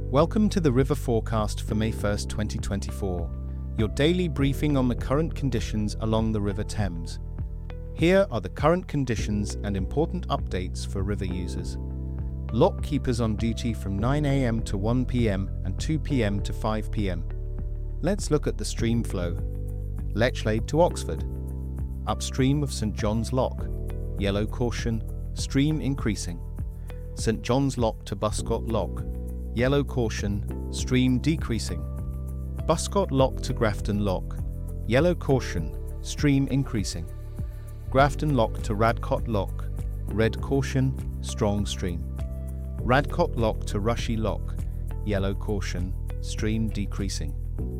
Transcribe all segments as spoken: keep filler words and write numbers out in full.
Welcome to the River Forecast for May first, twenty twenty-four, your daily briefing on the current conditions along the River Thames. Here are the current conditions and important updates for river users. Lock keepers on duty from nine a m to one p m and two p m to five p m. Let's look at the stream flow. Lechlade to Oxford. Upstream of St John's Lock. Yellow caution, stream increasing. St John's Lock to Buscott Lock. Yellow caution, stream decreasing. Buscott Lock to Grafton Lock. Yellow caution, stream increasing. Grafton Lock to Radcott Lock. Red caution, strong stream. Radcott Lock to Rushy Lock. Yellow caution, stream decreasing.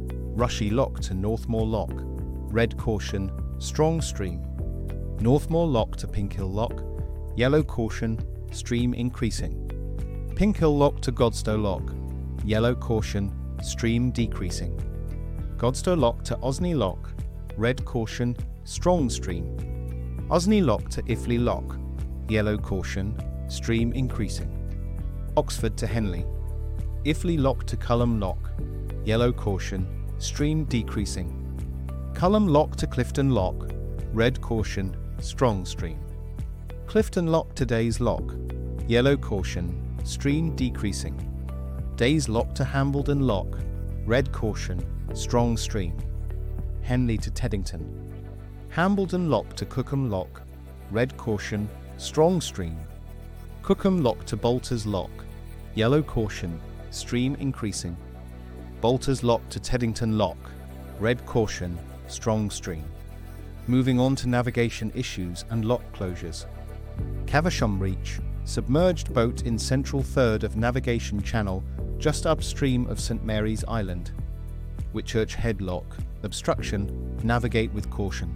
Rushy Lock to Northmoor Lock. Red caution, strong stream. Northmoor Lock to Pinkhill Lock. Yellow caution, stream increasing. Pinkhill Lock to Godstow Lock. Yellow caution, stream decreasing. Godstow Lock to Osney Lock. Red caution, strong stream. Osney Lock to Iffley Lock. Yellow caution, stream increasing. Oxford to Henley. Iffley Lock to Culham Lock. Yellow caution, stream decreasing. Culham Lock to Clifton Lock. Red caution, strong stream. Clifton Lock to Days Lock. Yellow caution, stream decreasing. Days Lock to Hambledon Lock. Red caution, strong stream. Henley to Teddington. Hambledon Lock to Cookham Lock. Red caution, strong stream. Cookham Lock to Bolters Lock. Yellow caution, stream increasing. Bolters Lock to Teddington Lock. Red caution, strong stream. Moving on to navigation issues and lock closures. Caversham Reach. Submerged boat in central third of navigation channel just upstream of St Mary's Island. Whitchurch Head Lock. Obstruction. Navigate with caution.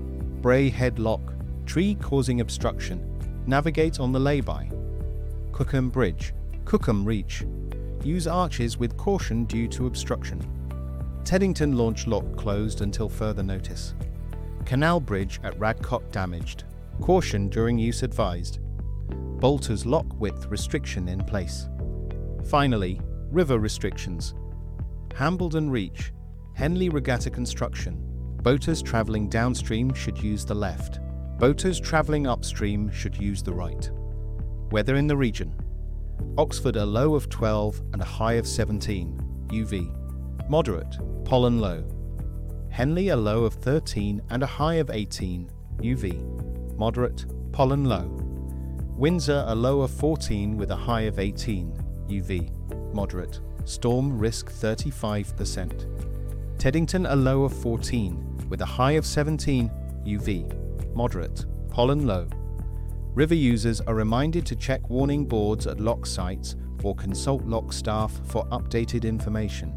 Bray Head Lock. Tree causing obstruction. Navigate on the lay-by. Cookham Bridge. Cookham Reach. Use arches with caution due to obstruction. Teddington Launch Lock closed until further notice. Canal Bridge at Radcott damaged. Caution during use advised. Bolters Lock width restriction in place. Finally, river restrictions. Hambledon Reach. Henley Regatta construction. Boaters travelling downstream should use the left. Boaters travelling upstream should use the right. Weather in the region. Oxford a low of twelve and a high of seventeen, U V. Moderate, pollen low. Henley a low of thirteen and a high of eighteen, U V. Moderate, pollen low. Windsor a low of fourteen with a high of eighteen, U V. Moderate, storm risk thirty-five percent. Teddington a low of fourteen with a high of seventeen, U V. Moderate, pollen low. River users are reminded to check warning boards at lock sites or consult lock staff for updated information.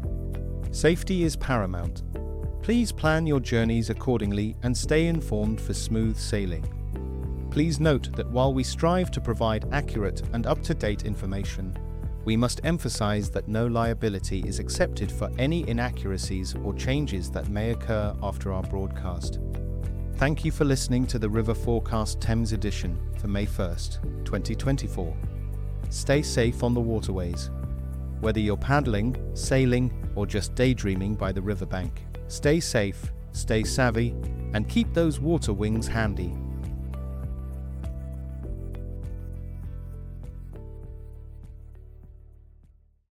Safety is paramount. Please plan your journeys accordingly and stay informed for smooth sailing. Please note that while we strive to provide accurate and up-to-date information, we must emphasize that no liability is accepted for any inaccuracies or changes that may occur after our broadcast. Thank you for listening to the River Forecast Thames edition for May first, twenty twenty-four. Stay safe on the waterways. Whether you're paddling, sailing, or just daydreaming by the riverbank, stay safe, stay savvy, and keep those water wings handy.